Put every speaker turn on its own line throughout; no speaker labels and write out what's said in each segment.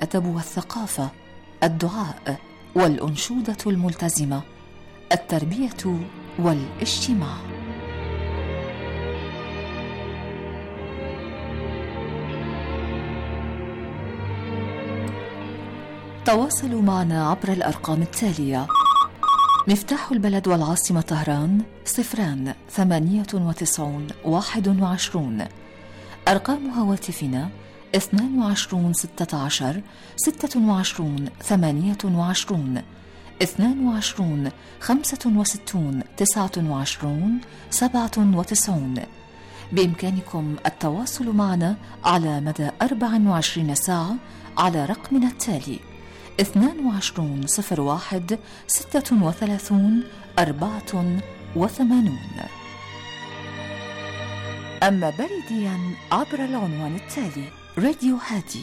الأدب والثقافة، الدعاء والأنشودة الملتزمة، التربية والاجتماع. تواصلوا معنا عبر الأرقام التالية: مفتاح البلد والعاصمة طهران 098 21. أرقام هواتفنا 22 16 26 28 22 65 29 97. بإمكانكم التواصل معنا على مدى 24 ساعة على رقمنا التالي 22 01 36 84. أما بريديا عبر العنوان التالي راديو هادي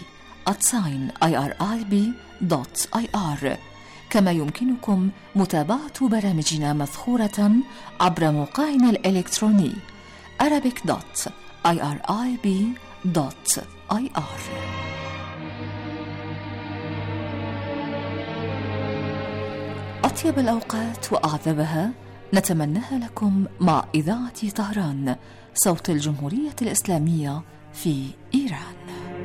@irib.ir. كما يمكنكم متابعة برامجنا مثخورة عبر موقعنا الإلكتروني arabic.irib.ir. أطيب الأوقات وأعذبها نتمناها لكم مع إذاعة طهران، صوت الجمهورية الإسلامية في إيران.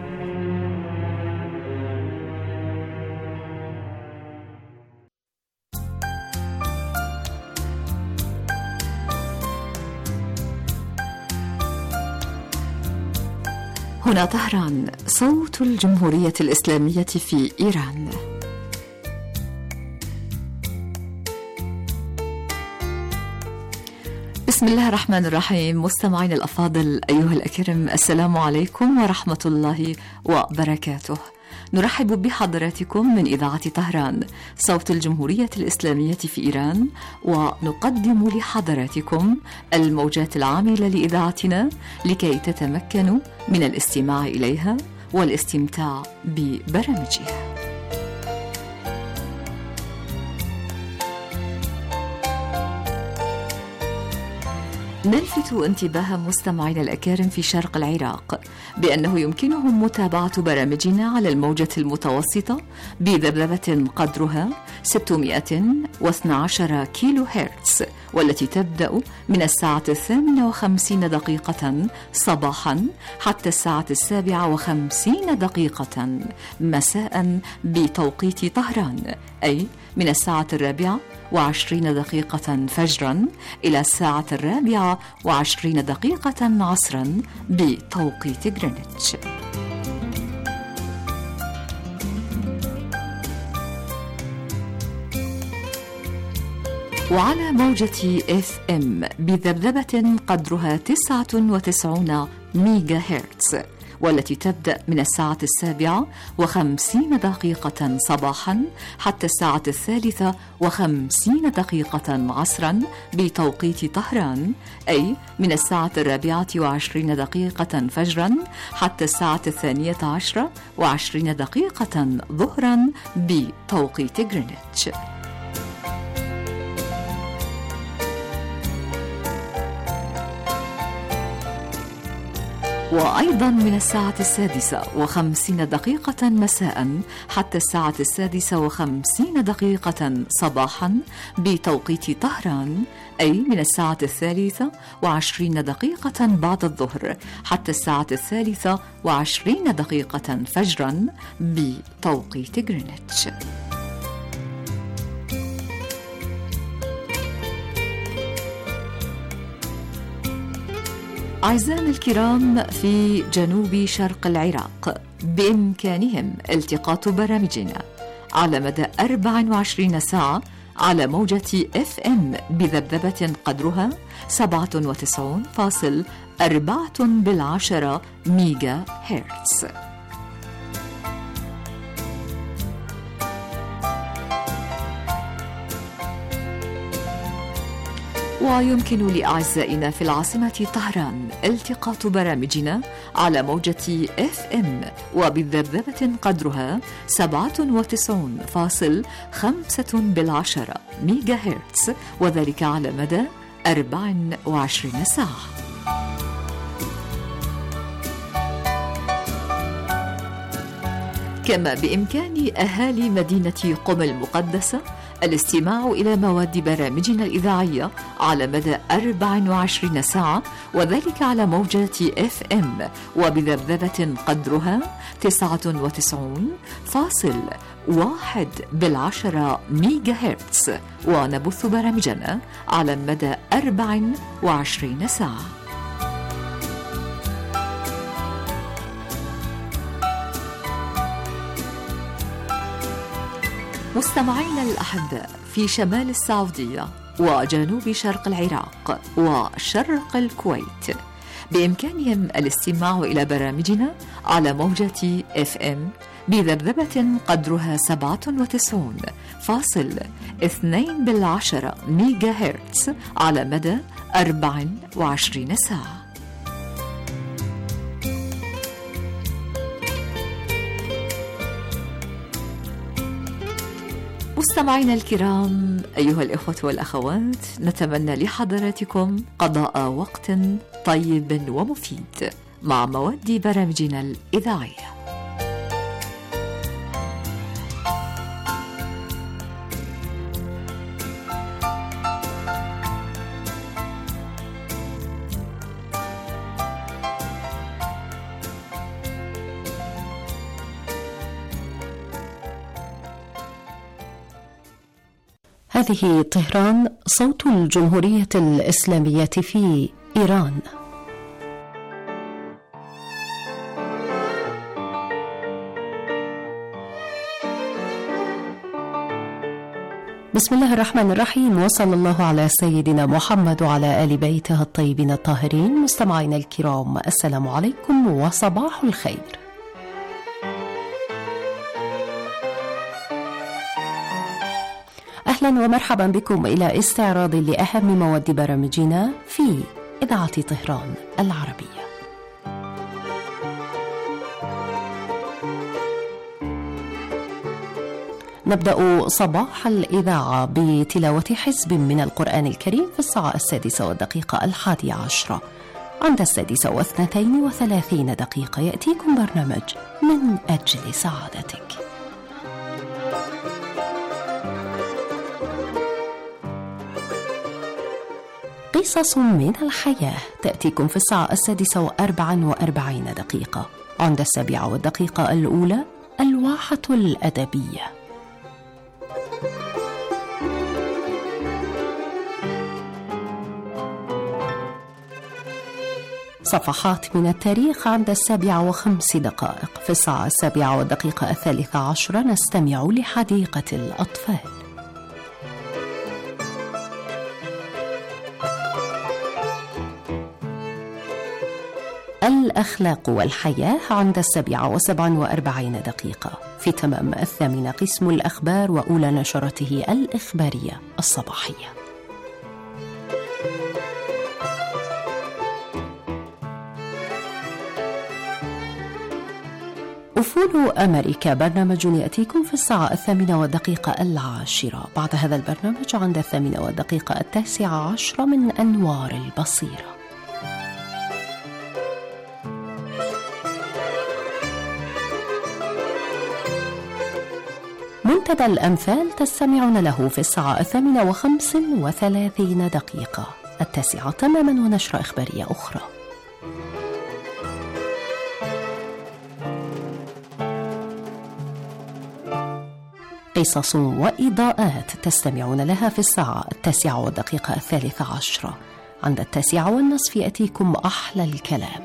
هنا طهران، صوت الجمهورية الإسلامية في إيران. بسم الله الرحمن الرحيم. مستمعين الأفاضل أيها الأكرم، السلام عليكم ورحمة الله وبركاته. نرحب بحضراتكم من إذاعة طهران، صوت الجمهورية الإسلامية في إيران، ونقدم لحضراتكم الموجات العاملة لإذاعتنا لكي تتمكنوا من الاستماع إليها والاستمتاع ببرامجها. نلفت انتباه مستمعينا الأكارم في شرق العراق بأنه يمكنهم متابعة برامجنا على الموجة المتوسطة بذبذبة قدرها 612 كيلو هرتز، والتي تبدأ من الساعة 58 صباحا حتى الساعة 57 مساء بتوقيت طهران، أي من الساعة 24 فجرا إلى الساعة 24 عصرا بتوقيت غرينتش. وعلى موجة FM بذبذبة قدرها 99 ميجا هرتز، والتي تبدأ من الساعة 57 صباحا حتى الساعة 53 عصرا بتوقيت طهران، أي من الساعة 24 فجرا حتى الساعة 12:20 ظهرا بتوقيت غرينتش. وأيضا من الساعة 6:50 مساء حتى الساعة 6:50 صباحا بتوقيت طهران، أي من الساعة 23 بعد الظهر حتى الساعة 23 فجرا بتوقيت غرينتش. أعزائنا الكرام في جنوب شرق العراق، بإمكانهم التقاط برامجنا على مدى 24 ساعة على موجة FM بذبذبة قدرها 97.4 ميجا هرتز. ويمكن لأعزائنا في العاصمة طهران التقاط برامجنا على موجة FM وبالذبذبة قدرها 97.5 ميجا هرتز، وذلك على مدى 24 ساعة. كما بإمكان أهالي مدينة قم المقدسة الاستماع إلى مواد برامجنا الإذاعية على مدى 24 ساعة، وذلك على موجات FM وبذبذبة قدرها 99.1 ميجا هرتز، ونبث برامجنا على مدى 24 ساعة. مستمعينا الأحباء في شمال السعودية وجنوب شرق العراق وشرق الكويت، بإمكانهم الاستماع إلى برامجنا على موجة FM بذبذبة قدرها 97.2 ميجا هرتز على مدى 24 ساعة. مستمعينا الكرام، أيها الإخوة والأخوات، نتمنى لحضراتكم قضاء وقت طيب ومفيد مع مواد برامجنا الإذاعية.
هذه طهران، صوت الجمهورية الإسلامية في إيران. بسم الله الرحمن الرحيم، وصلى الله على سيدنا محمد وعلى آل بيته الطيبين الطاهرين. مستمعينا الكرام، السلام عليكم وصباح الخير. أهلا ومرحبا بكم إلى استعراض لأهم مواد برامجنا في إذاعة طهران العربية. نبدأ صباح الإذاعة بتلاوة حزب من القرآن الكريم في الساعة 6:11. عند 6:32 يأتيكم برنامج من أجل سعادتك. قصص من الحياة تأتيكم في الساعة 6:44. عند 7:01 الواحة الأدبية. صفحات من التاريخ عند 7:05. في الساعة 7:13 نستمع لحديقة الأطفال. الأخلاق والحياة عند 7:47. في تمام 8 قسم الأخبار وأولى نشرته الإخبارية الصباحية. أفول أمريكا، برنامج يأتيكم في الساعة 8:10. بعد هذا البرنامج عند 8:19 من أنوار البصيرة. منتدى الأمثال تستمعون له في الساعة 8:35. 9 تماما ونشرة إخبارية أخرى. قصص وإضاءات تستمعون لها في الساعة 9:13. عند 9:30 يأتيكم أحلى الكلام.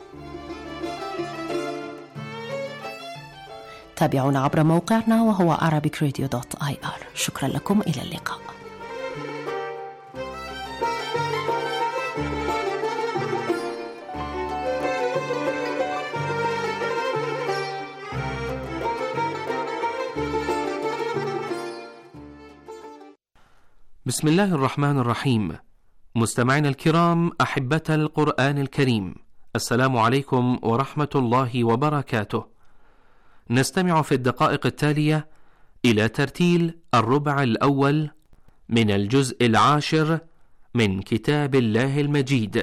تابعونا عبر موقعنا وهو arabicradio.ir. شكرا لكم، إلى اللقاء.
بسم الله الرحمن الرحيم. مستمعينا الكرام، أحبة القرآن الكريم، السلام عليكم ورحمة الله وبركاته. نستمع في الدقائق التالية إلى ترتيل الربع الأول من الجزء 10 من كتاب الله المجيد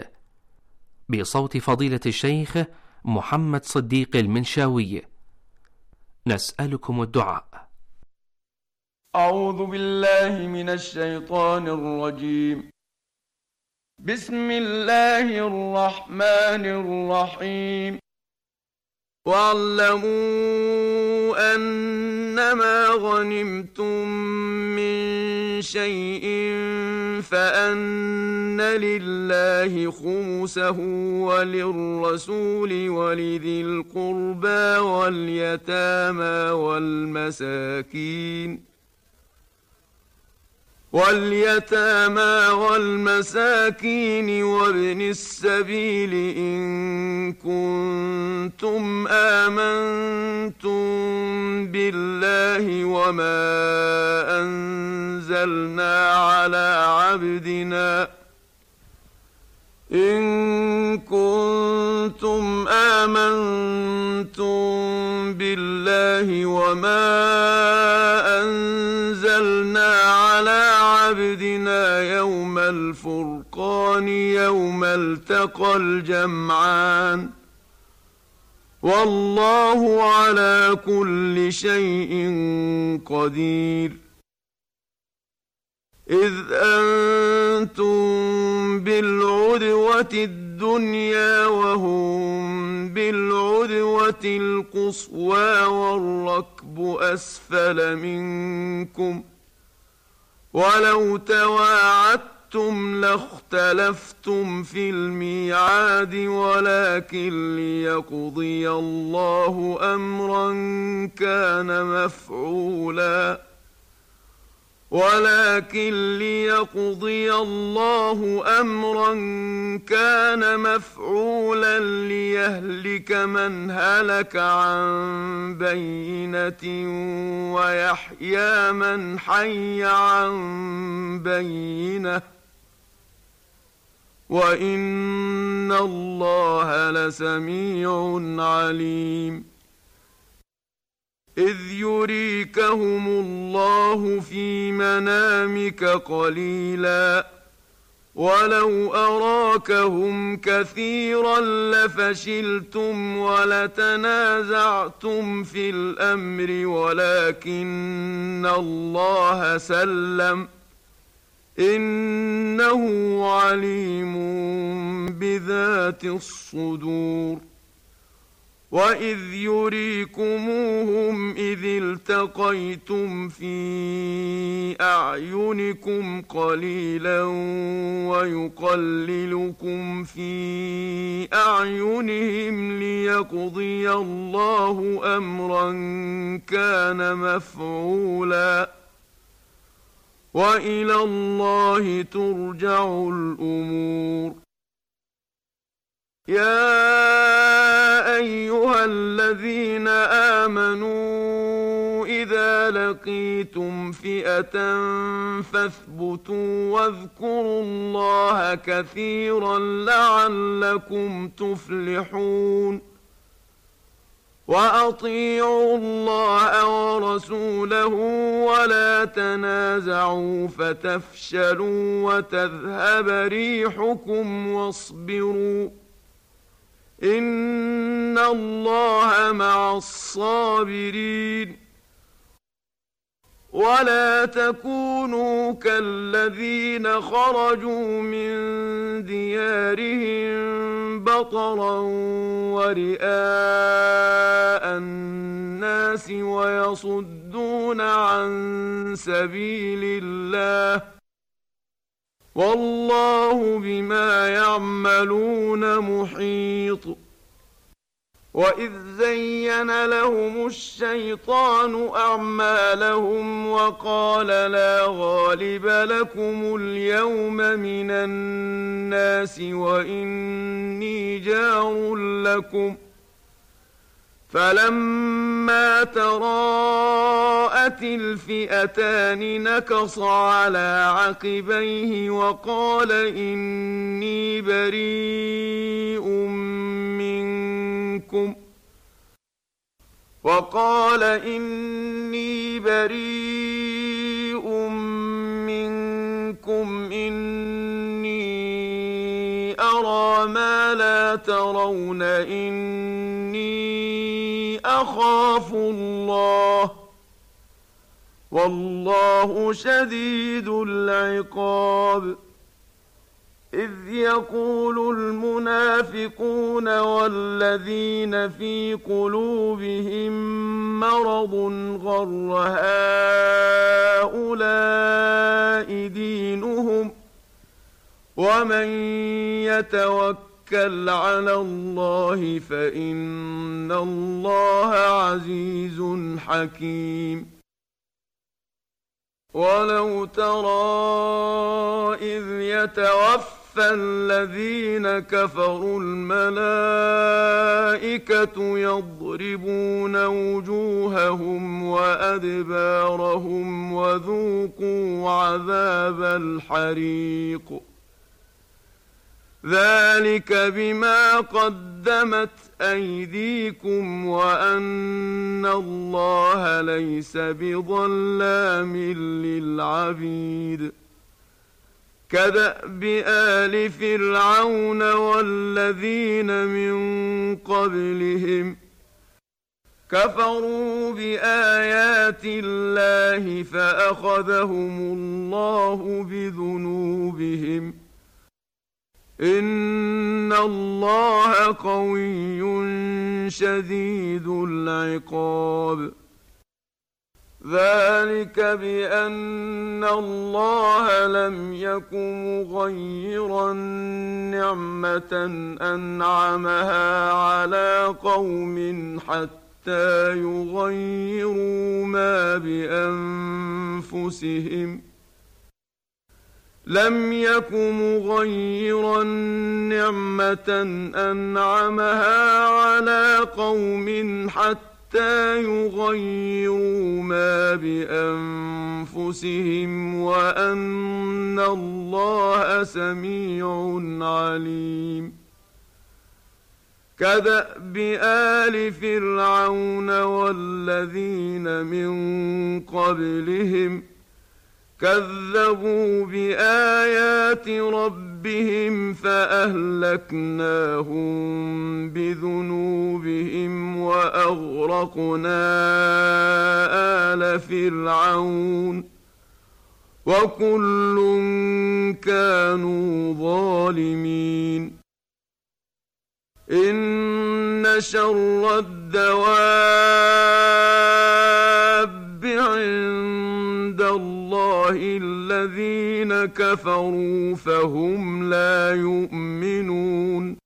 بصوت فضيلة الشيخ محمد صديق المنشاوي. نسألكم الدعاء.
أعوذ بالله من الشيطان الرجيم. بسم الله الرحمن الرحيم. واعلموا أنما غنمتم من شيء فأن لله خمسه وللرسول ولذي القربى واليتامى والمساكين وابن السبيل إن كنتم آمنتم بالله وما أنزلنا على عبدنا يوم الفرقان يوم التقى الجمعان والله على كل شيء قدير. إذ أنتم بالعدوة الدنيا وهم بالعدوة القصوى والركب أسفل منكم ولو تواعدتم لاختلفتم في الميعاد ولكن ليقضي الله أمرا كان مفعولا ليهلك من هلك عن بينة ويحيى من حي عن بينة وإن الله لسميع عليم. إذ يريكهم الله في منامك قليلا ولو أراكهم كثيرا لفشلتم ولتنازعتم في الأمر ولكن الله سلم إنه عليم بذات الصدور. وإذ يريكموهم إذ التقيتم في أعينكم قليلا ويقللكم في أعينهم ليقضي الله أمرا كان مفعولا وإلى الله ترجع الأمور. يا أيها الذين آمنوا إذا لقيتم فئة فاثبتوا واذكروا الله كثيرا لعلكم تفلحون. وأطيعوا الله ورسوله ولا تنازعوا فتفشلوا وتذهب ريحكم واصبروا إن الله مع الصابرين. ولا تكونوا كالذين خرجوا من ديارهم بطرا ورئاء الناس ويصدون عن سبيل الله والله بما يعملون محيط. وإذ زين لهم الشيطان أعمالهم وقال لا غالب لكم اليوم من الناس وإني جار لكم فلما تراءت الفئتان نكص على عقبيه وقال إني بريء منكم إني أرى ما لا ترون إني أخاف الله الله والله شديد العقاب. إذ يقول المنافقون والذين في قلوبهم مرض غر هؤلاء دينهم ومن يتوكل على الله فإن الله عزيز حكيم. ولو ترى إذ يتوفى الذين كفروا الملائكة يضربون وجوههم وأدبارهم وذوقوا عذاب الحريق ذلك بما قدمت أيديكم وأن الله ليس بظلام للعبيد. كدأب آل فرعون والذين من قبلهم كفروا بآيات الله فأخذهم الله بذنوبهم إن الله قوي شديد العقاب. ذلك بأن الله لم يكن مغيرا نعمة أنعمها على قوم حتى يغيروا ما بأنفسهم لم يكن مغيرا نعمة أنعمها على قوم حتى يغيروا ما بأنفسهم وأن الله سميع عليم. كدأب آل فرعون والذين من قبلهم كذبوا بآيات ربهم فأهلكناهم بذنوبهم وأغرقنا آل فرعون وكل كانوا ظالمين. إن شر الدواب عند الله الذين كفروا فهم لا يؤمنون.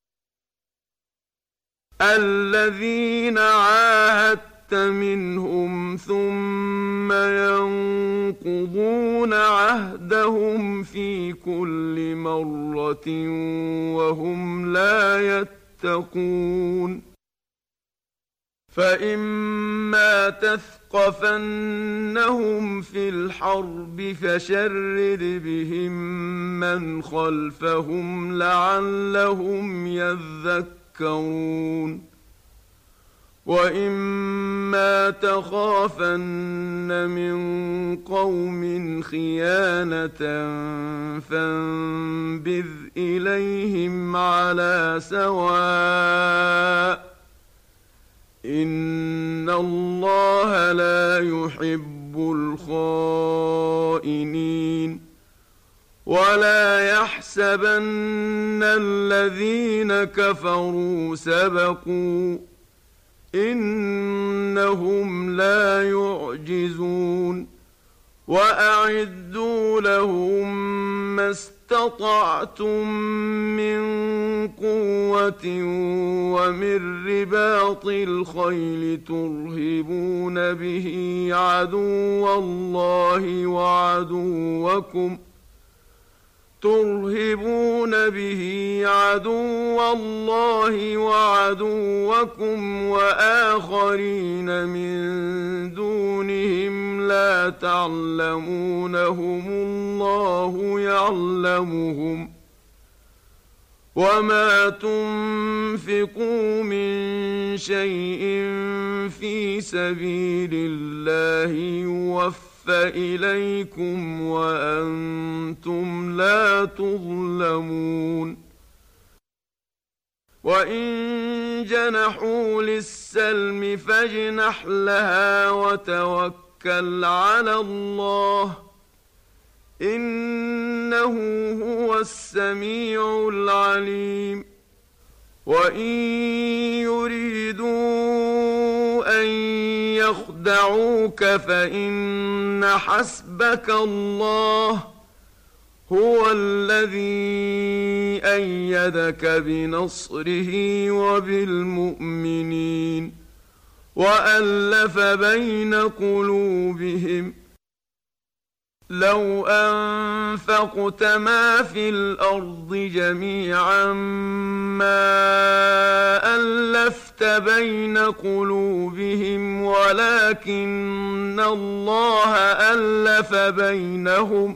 الذين عاهدت منهم ثم ينقضون عهدهم في كل مرة وهم لا يتقون. فإما تثقفنهم في الحرب فشرد بهم من خلفهم لعلهم يذكرون. وإما تخافن من قوم خيانة فانبذ إليهم على سواء إن الله لا يحب الخائنين. ولا يحسبن الذين كفروا سبقوا إنهم لا يعجزون. وأعدوا لهم ما استطعتم من قوة ومن رباط الخيل ترهبون به عدو الله وعدوكم وآخرين من دونهم لا تعلمونهم الله يعلمهم. وما تنفقوا من شيء في سبيل الله يوفى إليكم وأنتم لا تظلمون. وإن جنحوا السلم فاجنح لها وتوكل على الله إنه هو السميع العليم وإن يريدوا أن يخدعوك فإن حسبك الله هو الذي أيدك بنصره وبالمؤمنين وألف بين قلوبهم لو أنفقت ما في الأرض جميعا ما ألفت بين قلوبهم ولكن الله ألف بينهم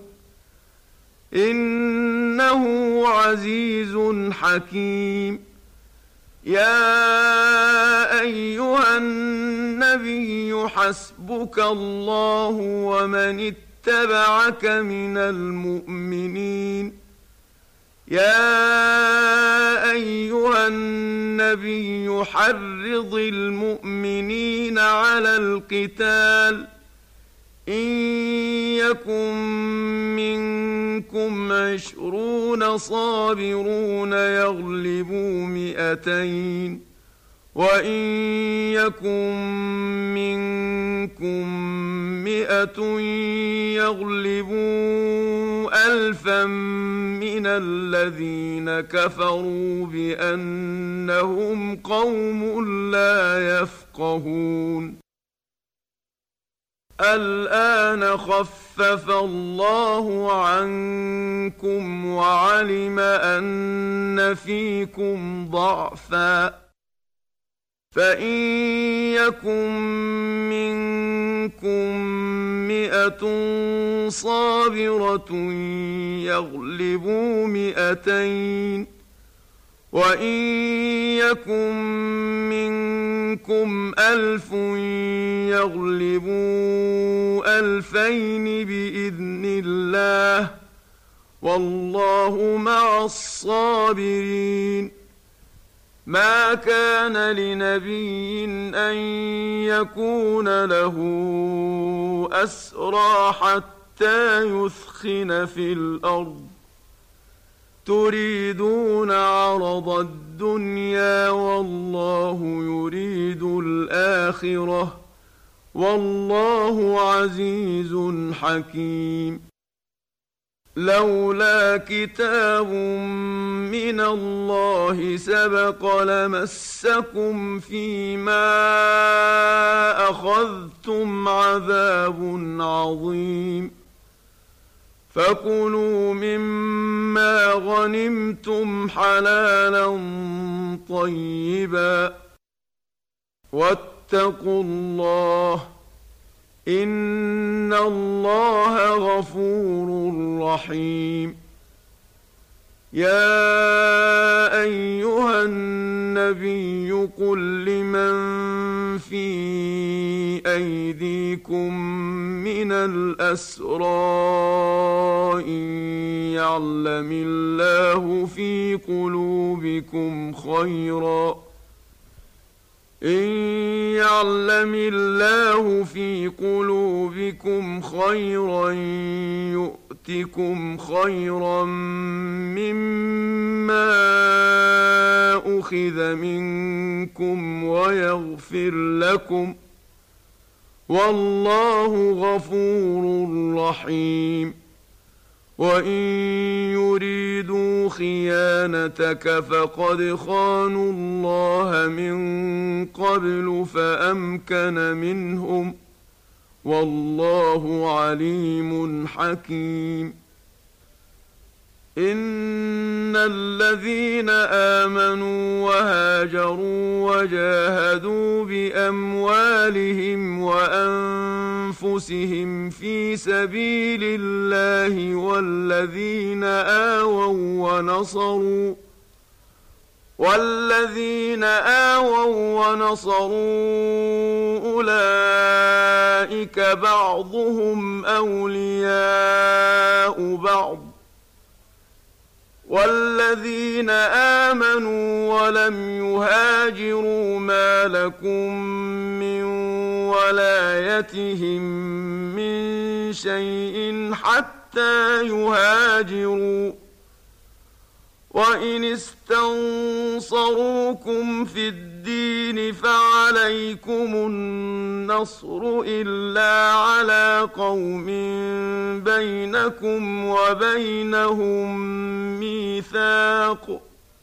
إنه عزيز حكيم يا أيها النبي حسبك الله ومن اتبعك من المؤمنين يا أيها النبي حرض المؤمنين على القتال إن يكن منكم 20 صابرون يغلبوا 200 وإن يكن منكم 100 يغلبوا 1000 من الذين كفروا بأنهم قوم لا يفقهون الآن خفف الله عنكم وعلم أن فيكم ضعفا فإن يكن منكم 100 صابرة يغلبوا 200 وإن يكن منكم 1000 يغلبوا 2000 بإذن الله والله مع الصابرين ما كان لنبي أن يكون له أسرى حتى يثخن في الأرض تريدون عرض الدنيا والله يريد الآخرة والله عزيز حكيم لولا كتاب من الله سبق لمسكم فيما أخذتم عذاب عظيم فكلوا مما غنمتم حلالا طيبا واتقوا الله إن الله غفور رحيم يا أيها النبي قل لمن في أيديكم من الأسرى إن يعلم الله في قلوبكم خيرا يؤتكم خيرا مما أخذ منكم ويغفر لكم والله غفور رحيم وإن يريدوا خيانتك فقد خانوا الله من قبل فأمكن منهم والله عليم حكيم إن الذين آمنوا وهاجروا وجاهدوا بأموالهم وأنفسهم في سبيل الله والذين آووا ونصروا أولئك بعضهم أولياء بعض والذين آمنوا ولم يهاجروا ما لكم من ولايتهم من شيء حتى يهاجروا وإن استنصروكم في الدين فعليكم النصر إلا على قوم بينكم وبينهم ميثاق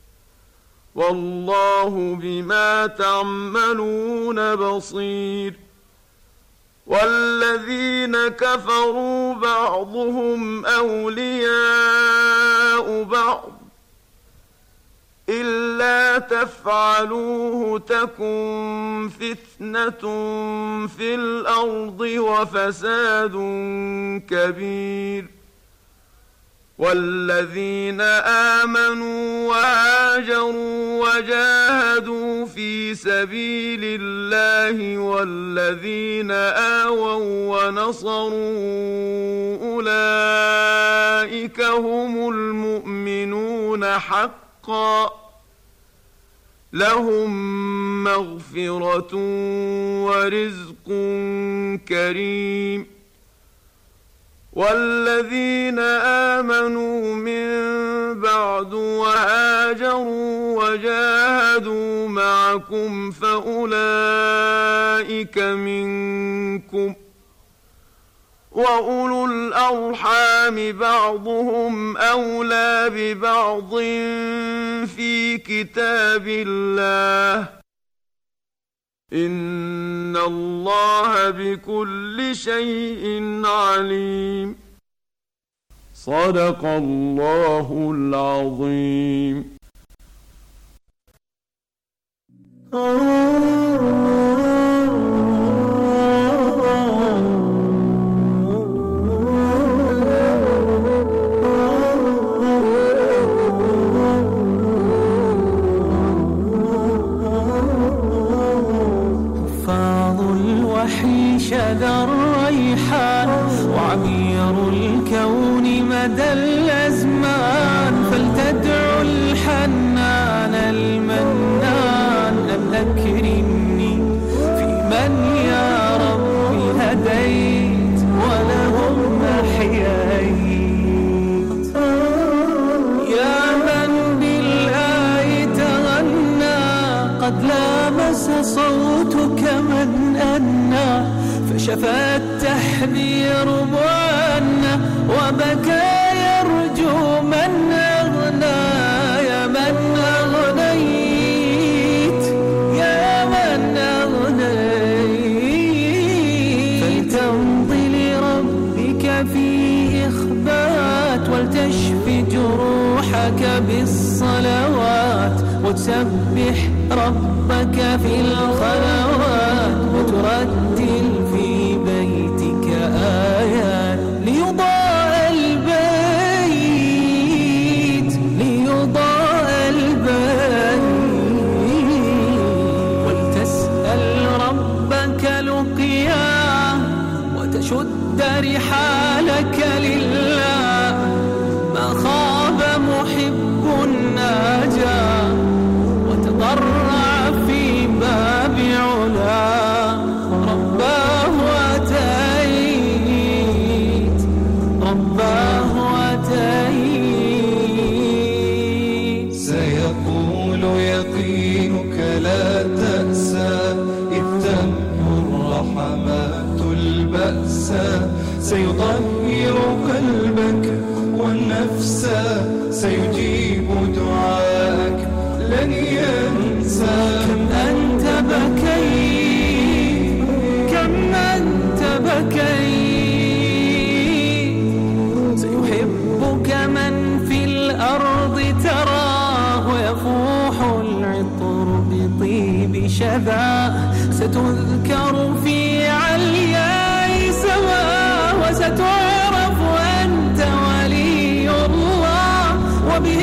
والله بما تعملون بصير والذين كفروا بعضهم أولياء بعض إلا تفعلوه تكن فتنة في الأرض وفساد كبير والذين آمنوا وهاجروا وجاهدوا في سبيل الله والذين آووا ونصروا أولئك هم المؤمنون حقا لهم مغفرة ورزق كريم والذين آمنوا من بعد وهاجروا وجاهدوا معكم فأولئك منكم وأولو الأرحام بعضهم أولى ببعض في كتاب الله إن الله بكل شيء عليم صدق الله العظيم.
شذا الريحان وعبير الكون مدى الأزمان فلتدعو الحنان المنان أن أكرمني في من يا ربي هديت ولهم أحييت يا من بالآي تغنى قد لامس صوتك من أنى فشفى التحذير بعنا وبكى يرجو من أغنى يا من أغنيت يا من أغنيت فلتمضي لربك في إخبات ولتشفي جروحك بالصلوات وتسبح ربك في الخلوات وترتل في بيتك آيات ليضاء البيت ولتسأل ربك لقياه وتشد رحالك لله ما خاب محب ناجاه وتضرع في باب علاه رباه أتيت
سيقول يقينك لا تأسى إذ تمحو الرحمات البأسى سيطهر قلبك والنفس سيجيب دعاءك لن ينسى
كم أنت بكيت كم أنت بكيت سيحبك من في الأرض تراه ويفوح العطر بطيب شذاه ستذكر في علياء سماه وستعرف أنت ولي الله وبه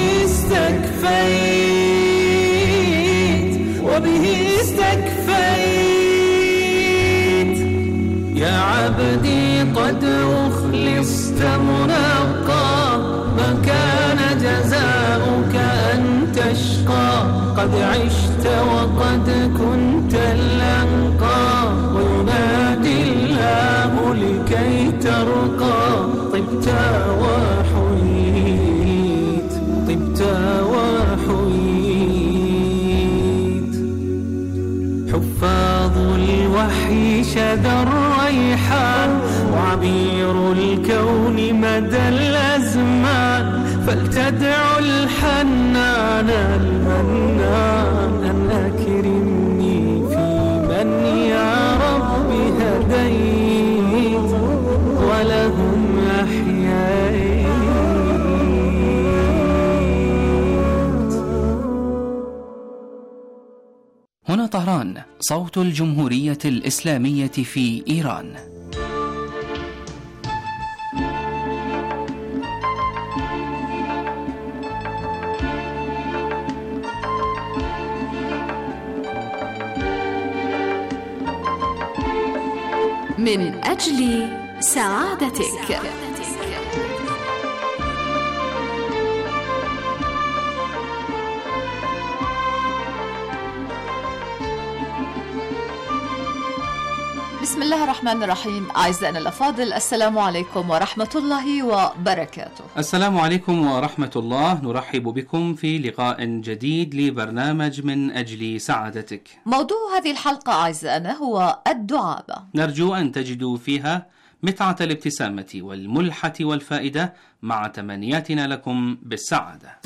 استكفيت يا عبدي قد أخلصت منقى ما كان جزاء الأشقى قد عشت وقد كنت الأنقى وينادي الله لكي ترقى طبت وحييت طبت وحييت حفاظ الوحي شذا الريحان وعبير الكون مدى الأزمان فلتدعو الحنان المنان أن أكرمني في من يا رب هديت ولهم أحييت.
هنا طهران، صوت الجمهورية الإسلامية في إيران.
من أجل سعادتك. بسم الله الرحمن الرحيم. أعزائنا الأفاضل، السلام عليكم ورحمة الله وبركاته.
السلام عليكم ورحمة الله. نرحب بكم في لقاء جديد لبرنامج من أجل سعادتك.
موضوع هذه الحلقة أعزائنا هو الدعابة.
نرجو أن تجدوا فيها متعة الابتسامة والملحة والفائدة مع تمنياتنا لكم بالسعادة.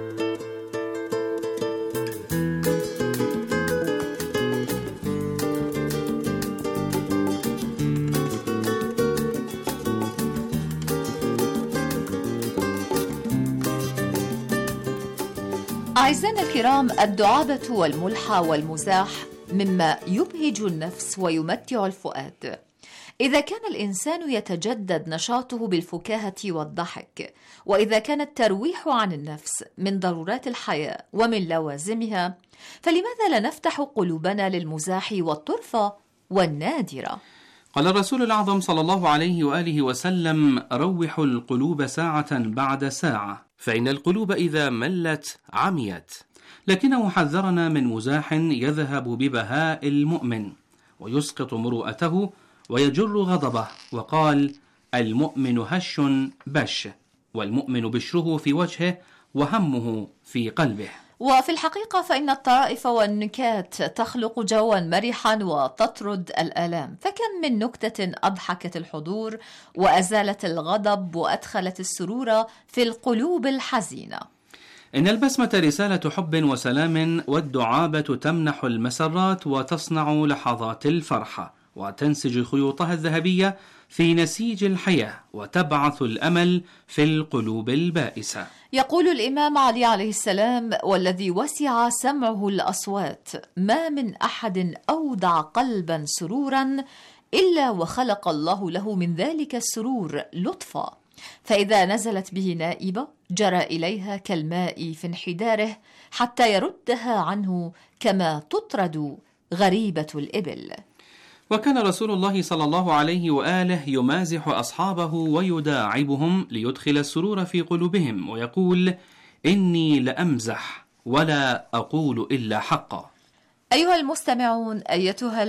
أعزائنا الكرام، الدعابة والملحة والمزاح مما يبهج النفس ويمتع الفؤاد. إذا كان الإنسان يتجدد نشاطه بالفكاهة والضحك، وإذا كان الترويح عن النفس من ضرورات الحياة ومن لوازمها، فلماذا لا نفتح قلوبنا للمزاح والطرفة والنادرة؟
قال الرسول الأعظم صلى الله عليه وآله وسلم: روحوا القلوب ساعة بعد ساعة، فإن القلوب إذا ملت عميت. لكنه حذرنا من مزاح يذهب ببهاء المؤمن ويسقط مروءته ويجر غضبه، وقال: المؤمن هش بش، والمؤمن بشره في وجهه وهمه في قلبه.
وفي الحقيقة فإن الطرائف والنكات تخلق جوا مرحا وتطرد الآلام، فكم من نكتة أضحكت الحضور وأزالت الغضب وأدخلت السرور في القلوب الحزينة.
إن البسمة رسالة حب وسلام، والدعابة تمنح المسرات وتصنع لحظات الفرحة، وتنسج خيوطها الذهبية في نسيج الحياة، وتبعث الأمل في القلوب البائسة.
يقول الإمام علي عليه السلام: والذي وسع سمعه الأصوات، ما من أحد أودع قلبا سرورا إلا وخلق الله له من ذلك السرور لطفا، فإذا نزلت به نائبة جرى إليها كالماء في انحداره حتى يردها عنه كما تطرد غريبة الإبل.
وكان رسول الله صلى الله عليه وآله يمازح أصحابه ويداعبهم ليدخل السرور في قلوبهم، ويقول: إني لأمزح ولا أقول إلا حقا.
أيها المستمعون، أيتها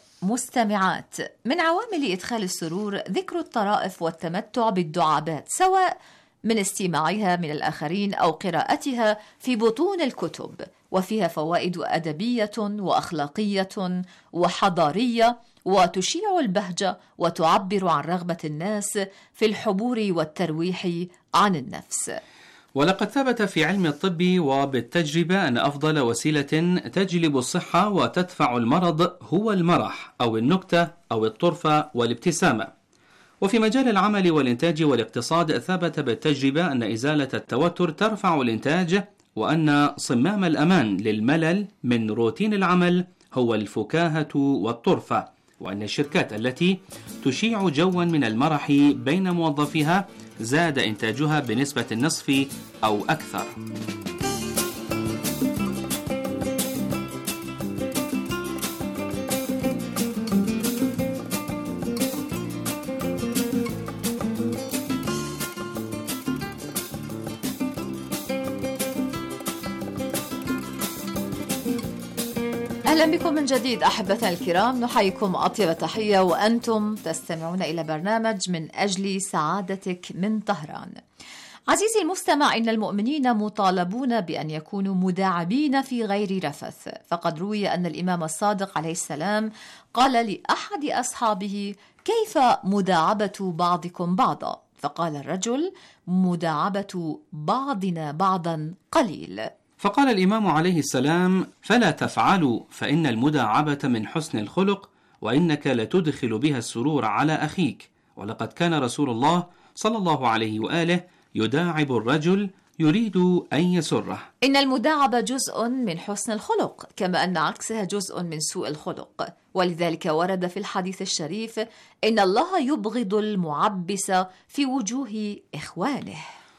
المستمعات، من عوامل إدخال السرور ذكر الطرائف والتمتع بالدعابات، سواء من استماعها من الآخرين أو قراءتها في بطون الكتب، وفيها فوائد أدبية وأخلاقية وحضارية، وتشيع البهجة وتعبر عن رغبة الناس في الحبور والترويح عن النفس.
ولقد ثبت في علم الطب وبالتجربة أن أفضل وسيلة تجلب الصحة وتدفع المرض هو المرح أو النكتة أو الطرفة والابتسامة. وفي مجال العمل والإنتاج والاقتصاد ثبت بالتجربة أن إزالة التوتر ترفع الإنتاج، وأن صمام الأمان للملل من روتين العمل هو الفكاهة والطرفة، وأن الشركات التي تشيع جوا من المرح بين موظفيها زاد إنتاجها بنسبة النصف أو أكثر.
أهلا بكم من جديد أحبتنا الكرام، نحييكم أطيب تحية وأنتم تستمعون إلى برنامج من أجل سعادتك من طهران. عزيزي المستمع، إن المؤمنين مطالبون بأن يكونوا مداعبين في غير رفث، فقد روي أن الإمام الصادق عليه السلام قال لأحد أصحابه: كيف مداعبة بعضكم بعضا؟ فقال الرجل: مداعبة بعضنا بعضا قليل.
فقال الإمام عليه السلام: فلا تفعلوا، فإن المداعبة من حسن الخلق، وإنك لتدخل بها السرور على أخيك. ولقد كان رسول الله صلى الله عليه وآله يداعب الرجل يريد أن يسره.
إن المداعبة جزء من حسن الخلق، كما أن عكسها جزء من سوء الخلق، ولذلك ورد في الحديث الشريف: إن الله يبغض المعبس في وجوه إخوانه.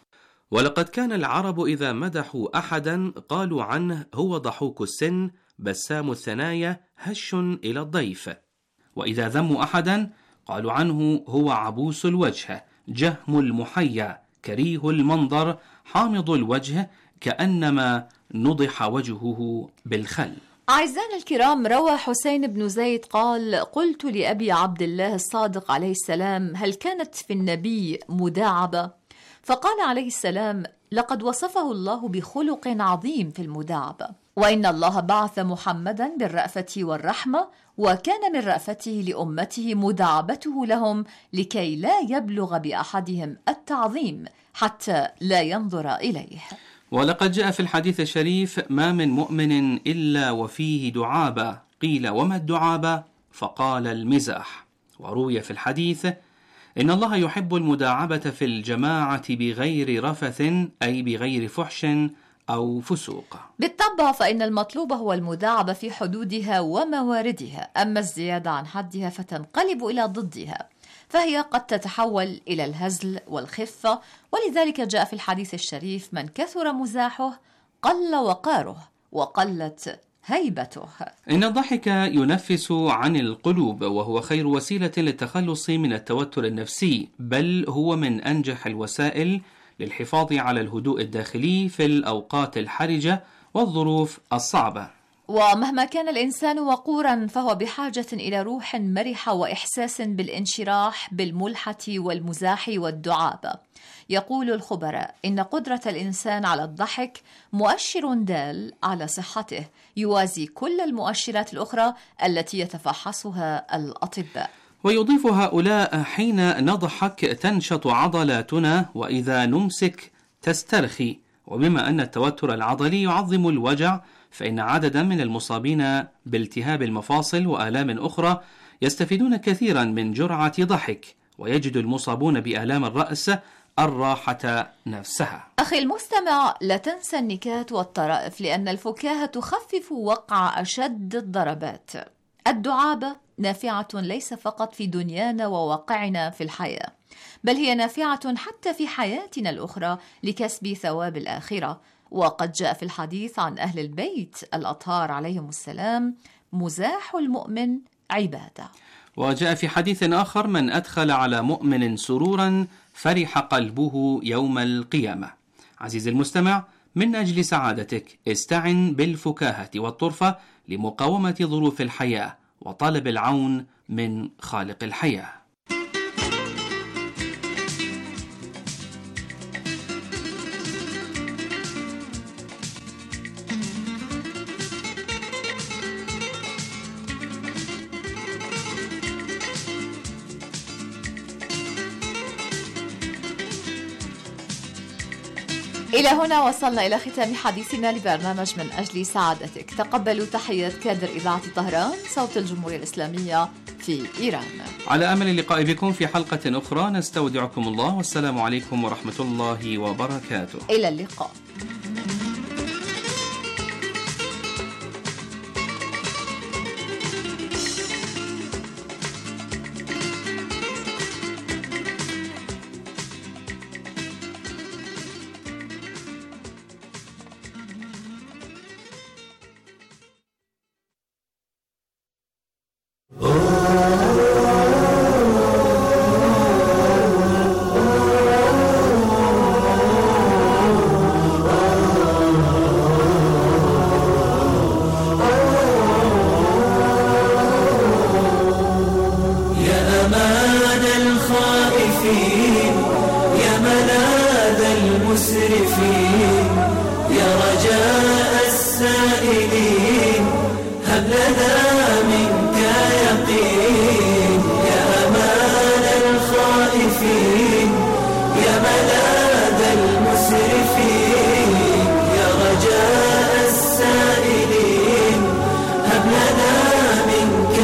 ولقد كان العرب إذا مدحوا أحدا قالوا عنه: هو ضحوك السن، بسام الثنايا، هش إلى الضيف. وإذا ذموا أحدا قالوا عنه: هو عبوس الوجه، جهم المحيا، كريه المنظر، حامض الوجه، كأنما نضح وجهه بالخل.
أعزائنا الكرام، روى حسين بن زيد قال: قلت لأبي عبد الله الصادق عليه السلام: هل كانت في النبي مداعبة؟ فقال عليه السلام: لقد وصفه الله بخلق عظيم في المداعبة، وإن الله بعث محمدا بالرأفة والرحمة، وكان من رأفته لأمته مداعبته لهم لكي لا يبلغ بأحدهم التعظيم حتى لا ينظر إليه.
ولقد جاء في الحديث الشريف: ما من مؤمن إلا وفيه دعابة. قيل: وما الدعابة؟ فقال: المزاح. وروي في الحديث: إن الله يحب المداعبة في الجماعة بغير رفث، أي بغير فحش أو فسوق.
بالطبع فإن المطلوب هو المداعبة في حدودها ومواردها، أما الزيادة عن حدها فتنقلب إلى ضدها، فهي قد تتحول إلى الهزل والخفة. ولذلك جاء في الحديث الشريف: من كثر مزاحه قل وقاره وقلت هيبته.
إن الضحك ينفس عن القلوب، وهو خير وسيلة للتخلص من التوتر النفسي، بل هو من أنجح الوسائل للحفاظ على الهدوء الداخلي في الأوقات الحرجة والظروف الصعبة.
ومهما كان الإنسان وقورا فهو بحاجة إلى روح مرحة وإحساس بالانشراح بالملحة والمزاح والدعابة. يقول الخبراء: إن قدرة الإنسان على الضحك مؤشر دال على صحته، يوازي كل المؤشرات الأخرى التي يتفحصها الأطباء.
ويضيف هؤلاء: حين نضحك تنشط عضلاتنا، وإذا نمسك تسترخي. وبما أن التوتر العضلي يعظم الوجع، فإن عددا من المصابين بالتهاب المفاصل وآلام أخرى يستفيدون كثيرا من جرعة ضحك، ويجد المصابون بآلام الرأس الراحة نفسها.
أخي المستمع، لا تنسى النكات والطرائف، لأن الفكاهة تخفف وقع أشد الضربات. الدعابة نافعة ليس فقط في دنيانا وواقعنا في الحياة، بل هي نافعة حتى في حياتنا الأخرى لكسب ثواب الآخرة. وقد جاء في الحديث عن أهل البيت الأطهار عليهم السلام: مزاح المؤمن عبادة.
وجاء في حديث آخر: من أدخل على مؤمن سرورا فرح قلبه يوم القيامة. عزيزي المستمع، من أجل سعادتك استعن بالفكاهة والطرفة لمقاومة ظروف الحياة وطلب العون من خالق الحياة.
إلى هنا وصلنا إلى ختام حديثنا لبرنامج من أجل سعادتك. تقبلوا تحيات كادر إذاعة طهران صوت الجمهورية الإسلامية في إيران.
على أمل اللقاء بكم في حلقة أخرى، نستودعكم الله، والسلام عليكم ورحمة الله وبركاته.
إلى اللقاء.
المسرفين يا رجاء السائلين هب لنا منك يقين يا أمان الخائفين يا ملاذ المسرفين يا رجاء السائلين هب لنا منك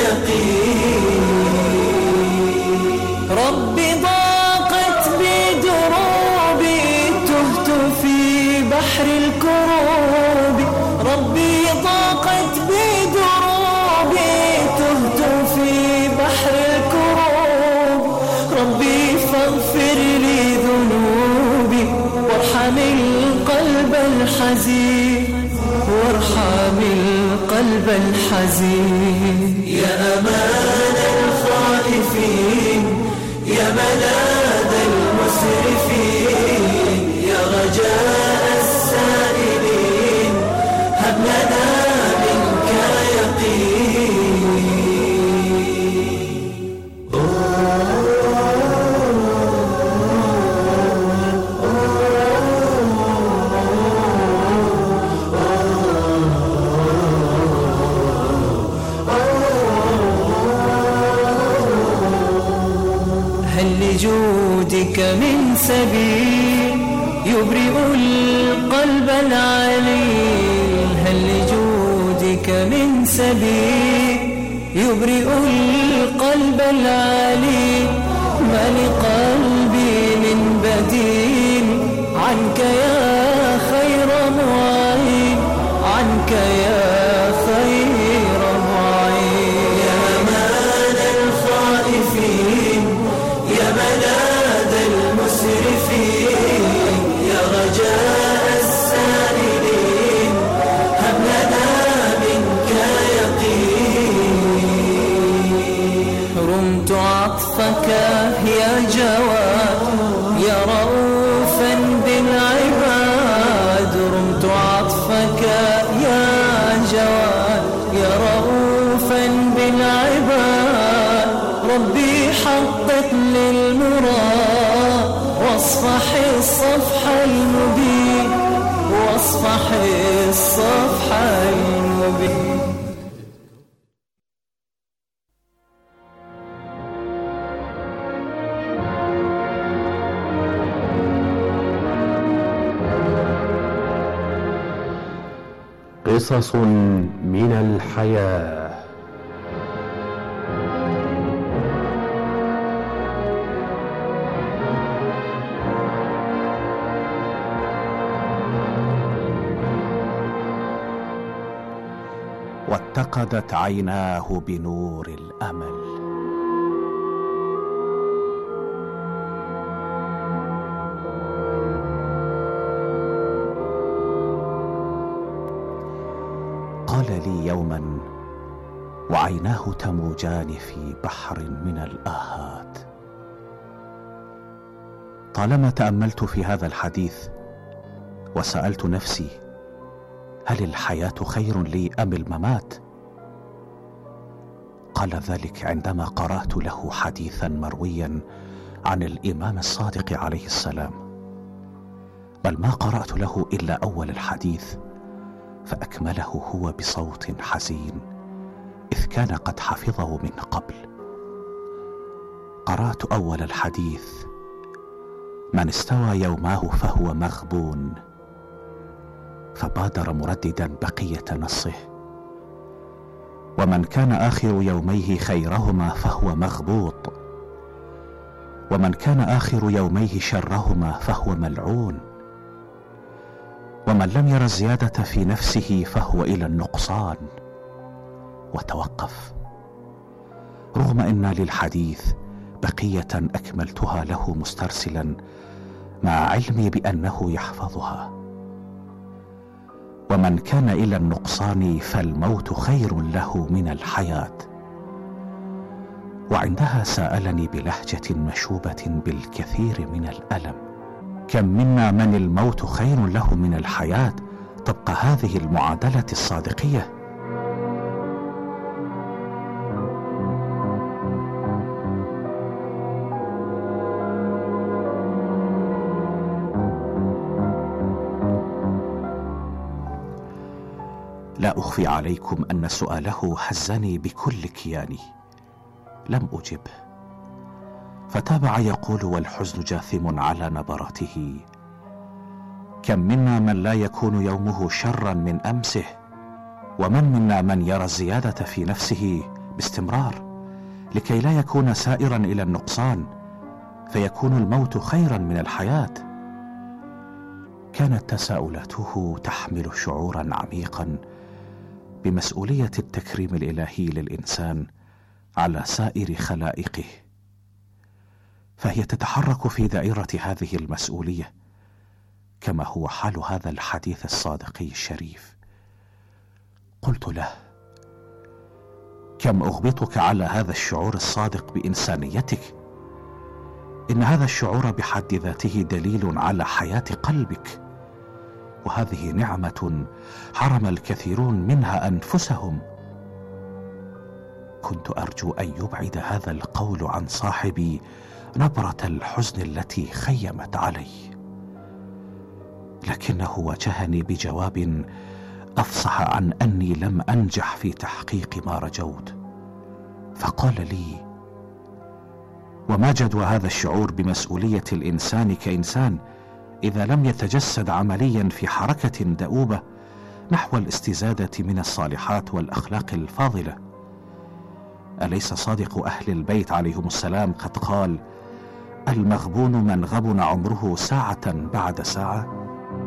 يقين ربي ضاقت بدروبي تهت في بحر الكروب ربي ضاقت بدروبي تهت في بحر الكروب ربي فاغفر لي ذنوبي وارحم القلب الحزين وارحم القلب الحزين يا أمان الخائفين يا ملاذ المسرفين يا رجاء السائلين هب لنا منك يقين هل لجودك من سبيل يبرئ القلب العليل هل لجودك من سبيل يبرئ القلب العليل ما لقلبي من بديل عنك يا خير معين عنك يا خير معين يا أمان الخائفين يا ملاذ المسرفين يا رجاء السائلين هب لنا منك يقين رمت عطفك يا جواد يا رؤوفا بالعباد رمت عطفك يا جواد يا رؤوفا بالعباد ربي حقق للمراد واصفح الصفح المبين واصفح الصفح المبين
قصص من الحياة. واتقدت عيناه بنور الأمل. قال لي يوما وعيناه تموجان في بحر من الآهات. طالما تأملت في هذا الحديث وسألت نفسي هل الحياة خير لي أم الممات؟ قال ذلك عندما قرأت له حديثا مرويا عن الإمام الصادق عليه السلام، بل ما قرأت له إلا أول الحديث فأكمله هو بصوت حزين إذ كان قد حفظه من قبل. قرأت أول الحديث: من استوى يوماه فهو مغبون، فبادر مرددا بقية نصه: ومن كان آخر يوميه خيرهما فهو مغبوط، ومن كان آخر يوميه شرهما فهو ملعون، ومن لم ير الزيادة في نفسه فهو إلى النقصان. وتوقف، رغم أن للحديث بقية أكملتها له مسترسلا مع علمي بأنه يحفظها. ومن كان إلى النقصان فالموت خير له من الحياة. وعندها سألني بلهجة مشوبة بالكثير من الألم: كم منا من الموت خير له من الحياة؟ تبقى هذه المعادلة الصادقية. لا أخفي عليكم أن سؤاله هزني بكل كياني. لم أجبه، فتابع يقول والحزن جاثم على نبراته: كم منا من لا يكون يومه شرا من أمسه، ومن منا من يرى الزيادة في نفسه باستمرار لكي لا يكون سائرا إلى النقصان فيكون الموت خيرا من الحياة. كانت تساؤلاته تحمل شعورا عميقا بمسؤولية التكريم الإلهي للإنسان على سائر خلائقه، فهي تتحرك في دائرة هذه المسؤولية، كما هو حال هذا الحديث الصادقي الشريف. قلت له: كم أغبطك على هذا الشعور الصادق بإنسانيتك؟ إن هذا الشعور بحد ذاته دليل على حياة قلبك، وهذه نعمة حرم الكثيرون منها أنفسهم. كنت أرجو أن يبعد هذا القول عن صاحبي نبرة الحزن التي خيمت علي، لكنه واجهني بجواب أفصح عن أني لم أنجح في تحقيق ما رجوت، فقال لي: وما جدوى هذا الشعور بمسؤولية الإنسان كإنسان إذا لم يتجسد عمليا في حركة دؤوبة نحو الاستزادة من الصالحات والأخلاق الفاضلة؟ أليس صادق أهل البيت عليهم السلام قد قال: المغبون من غبن عمره ساعة بعد ساعة؟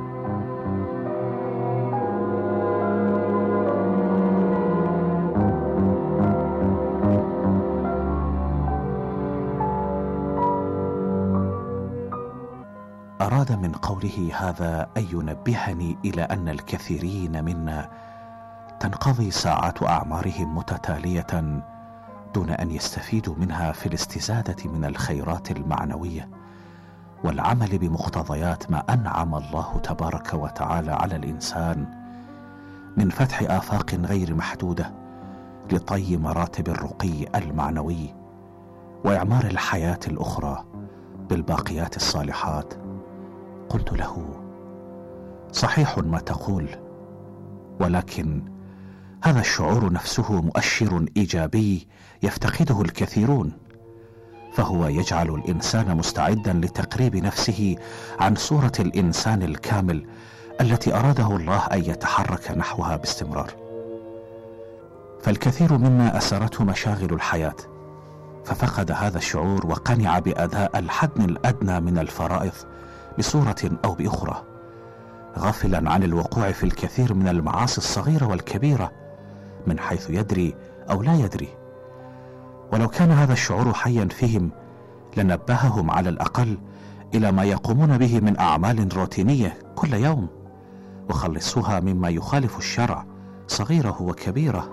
أراد من قوله هذا أن ينبهني إلى أن الكثيرين منا تنقضي ساعات أعمارهم متتالية دون أن يستفيدوا منها في الاستزادة من الخيرات المعنوية والعمل بمقتضيات ما أنعم الله تبارك وتعالى على الإنسان من فتح آفاق غير محدودة لطي مراتب الرقي المعنوي وإعمار الحياة الأخرى بالباقيات الصالحات. قلت له: صحيح ما تقول، ولكن هذا الشعور نفسه مؤشر إيجابي يفتقده الكثيرون، فهو يجعل الإنسان مستعدا لتقريب نفسه عن صورة الإنسان الكامل التي أراده الله أن يتحرك نحوها باستمرار. فالكثير منا أسرته مشاغل الحياة ففقد هذا الشعور وقنع بأداء الحد الأدنى من الفرائض بصورة أو بأخرى، غافلا عن الوقوع في الكثير من المعاصي الصغيرة والكبيرة من حيث يدري أو لا يدري. ولو كان هذا الشعور حيا فيهم لنبههم على الأقل إلى ما يقومون به من أعمال روتينية كل يوم، وخلصوها مما يخالف الشرع صغيره وكبيره.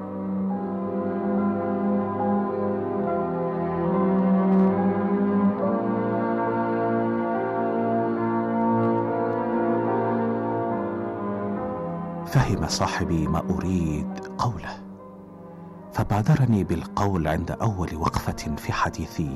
فهم صاحبي ما أريد قوله، فبادرني بالقول عند أول وقفة في حديثي: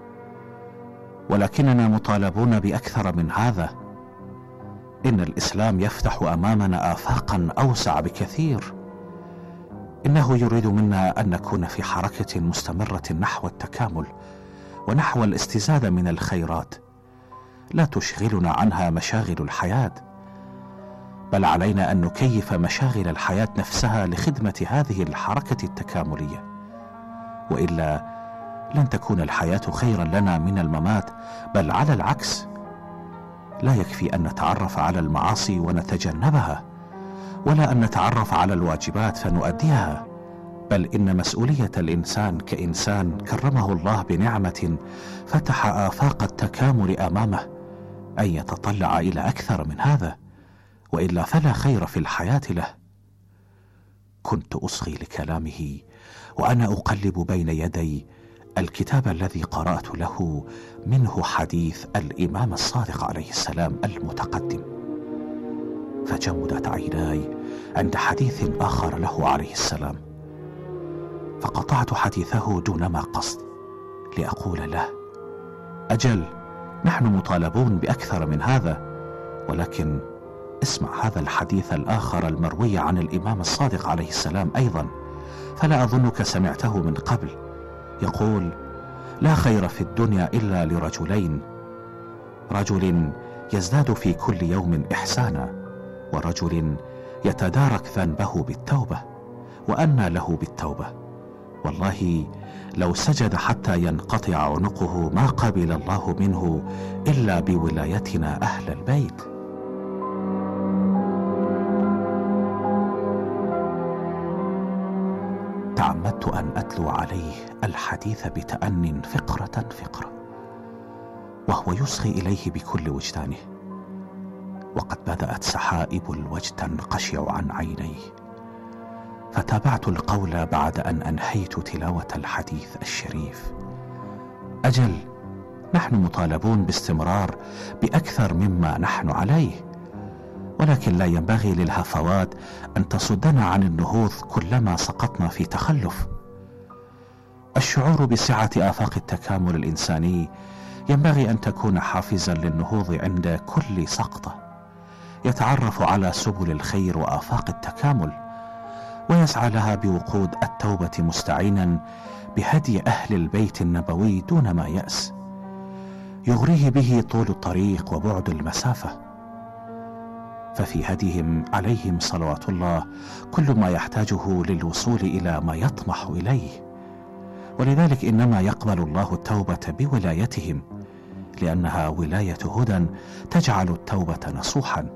ولكننا مطالبون بأكثر من هذا. إن الإسلام يفتح أمامنا آفاقا أوسع بكثير. إنه يريد منا أن نكون في حركة مستمرة نحو التكامل ونحو الاستزادة من الخيرات لا تشغلنا عنها مشاغل الحياة، بل علينا أن نكيف مشاغل الحياة نفسها لخدمة هذه الحركة التكاملية، وإلا لن تكون الحياة خيرا لنا من الممات، بل على العكس. لا يكفي أن نتعرف على المعاصي ونتجنبها، ولا أن نتعرف على الواجبات فنؤديها، بل إن مسؤولية الإنسان كإنسان كرمه الله بنعمة فتح آفاق التكامل أمامه أن يتطلع إلى أكثر من هذا، وإلا فلا خير في الحياة له. كنت أصغي لكلامه وأنا أقلب بين يدي الكتاب الذي قرأت له منه حديث الإمام الصادق عليه السلام المتقدم، فجمدت عيناي عند حديث آخر له عليه السلام، فقطعت حديثه دونما قصد لأقول له: أجل، نحن مطالبون بأكثر من هذا، ولكن اسمع هذا الحديث الآخر المروي عن الإمام الصادق عليه السلام أيضا، فلا أظنك سمعته من قبل، يقول: لا خير في الدنيا إلا لرجلين: رجل يزداد في كل يوم إحسانا، ورجل يتدارك ذنبه بالتوبة. وأنى له بالتوبة؟ والله لو سجد حتى ينقطع عنقه ما قبل الله منه إلا بولايتنا أهل البيت. تعمدت أن أتلو عليه الحديث بتأن فقرة فقرة، وهو يصغي إليه بكل وجدانه، وقد بدأت سحائب الوجد تنقشع عن عينيه، فتابعت القول بعد أن أنهيت تلاوة الحديث الشريف. أجل، نحن مطالبون باستمرار بأكثر مما نحن عليه، ولكن لا ينبغي للهفوات أن تصدنا عن النهوض كلما سقطنا في تخلف. الشعور بسعة آفاق التكامل الإنساني ينبغي أن تكون حافزا للنهوض عند كل سقطة، يتعرف على سبل الخير وآفاق التكامل، ويسعى لها بوقود التوبة مستعينا بهدي أهل البيت النبوي دون ما يأس، يغريه به طول الطريق وبعد المسافة. ففي هديهم عليهم صلوات الله كل ما يحتاجه للوصول إلى ما يطمح إليه، ولذلك إنما يقبل الله التوبة بولايتهم، لأنها ولاية هدى تجعل التوبة نصوحا.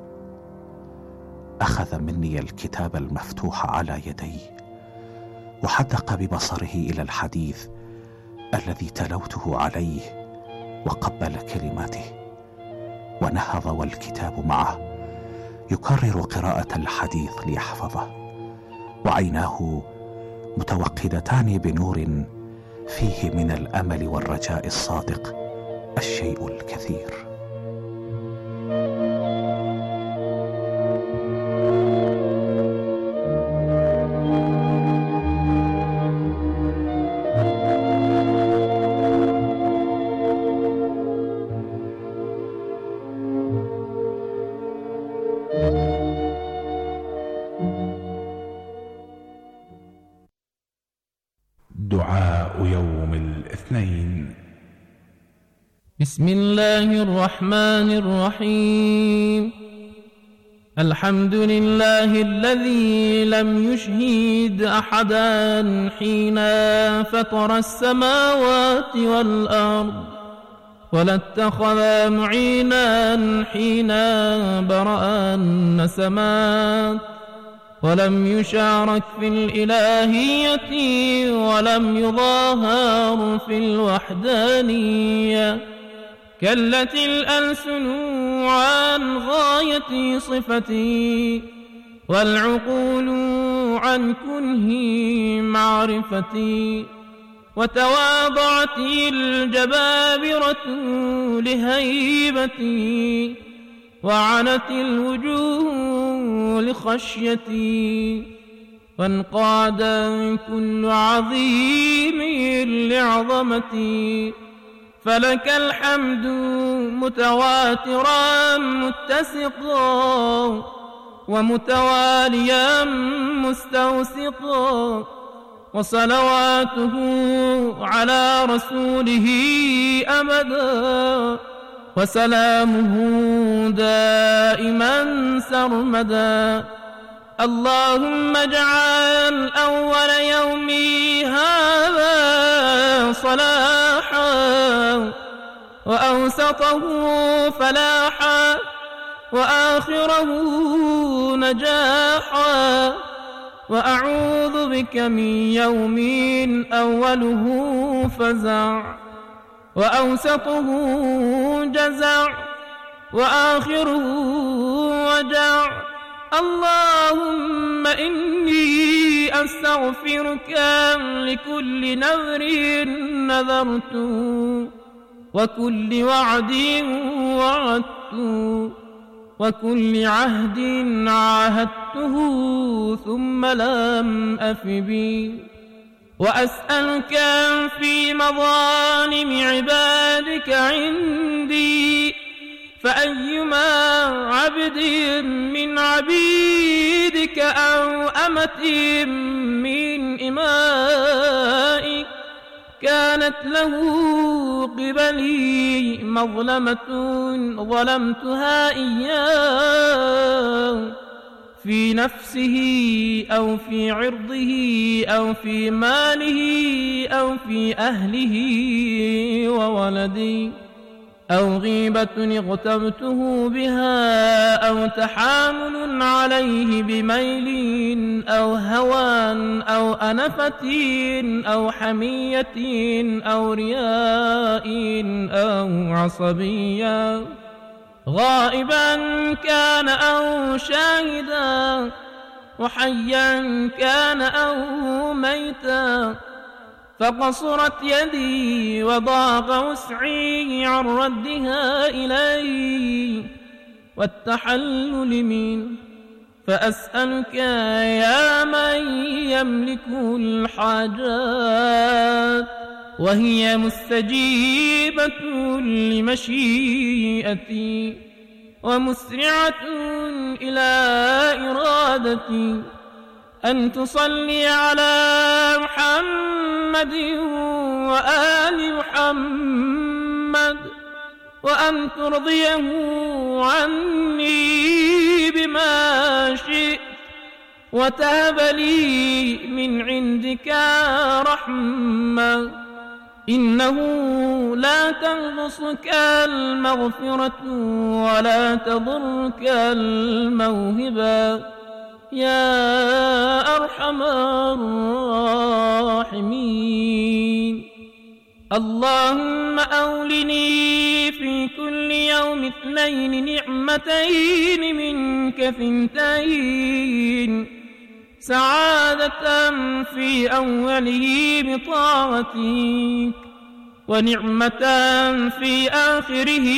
أخذ مني الكتاب المفتوح على يدي، وحدق ببصره إلى الحديث الذي تلوته عليه، وقبل كلماته، ونهض والكتاب معه يكرر قراءة الحديث ليحفظه، وعيناه متوقدتان بنور فيه من الأمل والرجاء الصادق الشيء الكثير.
دعاء يوم الاثنين.
بسم الله الرحمن الرحيم. الحمد لله الذي لم يشهد أحدا حين فطر السماوات والأرض، ولا اتخذ معينا حين برأ النسمات، ولم يشارك في الإلهية، ولم يظاهر في الوحدانية. كلت الألسن عن غاية صفتي، والعقول عن كنه معرفتي، وتواضعت الجبابرة لهيبتي، وعنت الوجوه لخشيتي، وانقاد كل عظيم لعظمتي. فلك الحمد متواترا متسقا، ومتواليا مستوسقا، وصلواته على رسوله أبدا، وسلامه دائما سرمدا. اللهم اجعل أول يومي هذا صلاحا، وأوسطه فلاحا، وآخره نجاحا. وأعوذ بك من يوم أوله فزع، وأوسطه جزع، وآخره وجع. اللهم إني أستغفرك لكل نذر نذرته، وكل وعد وعدته، وكل عهد عاهدته ثم لم أف به. وأسألك في مظالم عبادك عندي فأيما عبد من عبيدك أو أمة من إمائك كانت له قبلي مظلمة ظلمتها إياه في نفسه أو في عرضه أو في ماله أو في أهله وولدي، أو غيبة اغتبته بها، أو تحامل عليه بميل أو هوان أو أنفة أو حمية أو رياء أو عصبية، غائبا كان أو شاهدا، وحيا كان أو ميتا، فقصرت يدي وضاق وسعي عن ردها إلي والتحلل منه، فأسألك يا من يملك الحاجات وهي مستجيبة لمشيئتي ومسرعة إلى إرادتي، أن تصلي على محمد وآل محمد، وأن ترضيه عني بما شئت، وتهب لي من عندك رحمة، إنه لا تنقصك المغفرة ولا تضرك الموهبة يا أرحم الراحمين. اللهم أولني في كل يوم 2 نعمتين منك 2، سعادة في أوله بطاعتك، ونعمة في آخره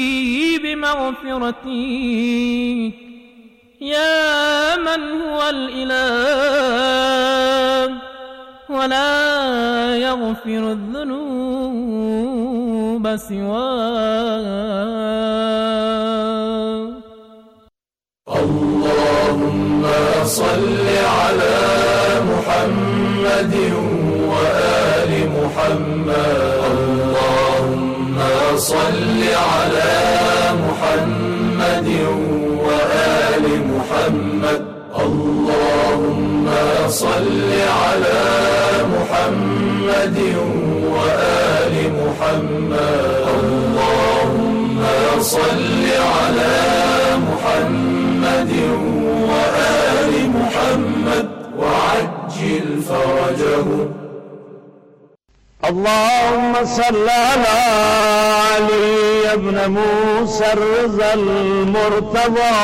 بمغفرتك، يا من هو الإله ولا يغفر الذنوب سواه.
اللهم صل على محمد وآل محمد. اللهم صل على محمد وآل محمد. اللهم صل على محمد وآل محمد. اللهم صل على محمد وآل محمد وعجل فرجه.
اللهم صل على علي بن موسى الرضا المرتضى،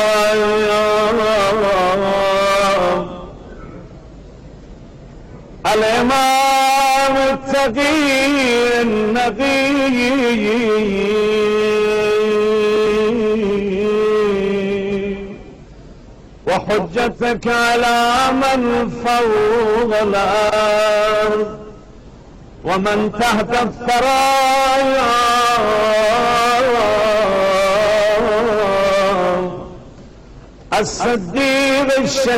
الإمام التقي النقي، وحجتك على من فوق الأرض ومن تحت الثرايا، الصديق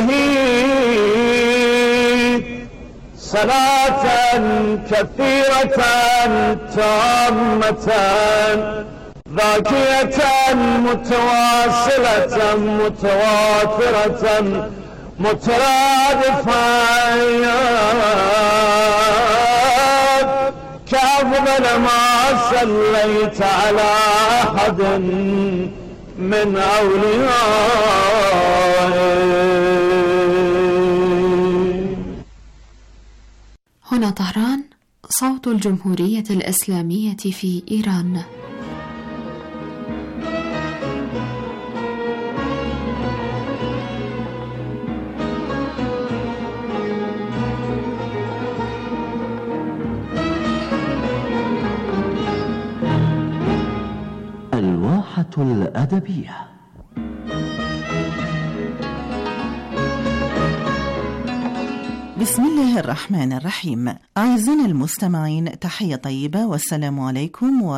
الشهيد، صلاة كثيرة تامة ذاكية متواصلة متواترة مترادفة كأفضل ما صليت على أحد من أوليائه.
هنا طهران، صوت الجمهورية الإسلامية في إيران.
الواحة الأدبية.
بسم الله الرحمن الرحيم. أعزائنا المستمعين، تحية طيبة والسلام عليكم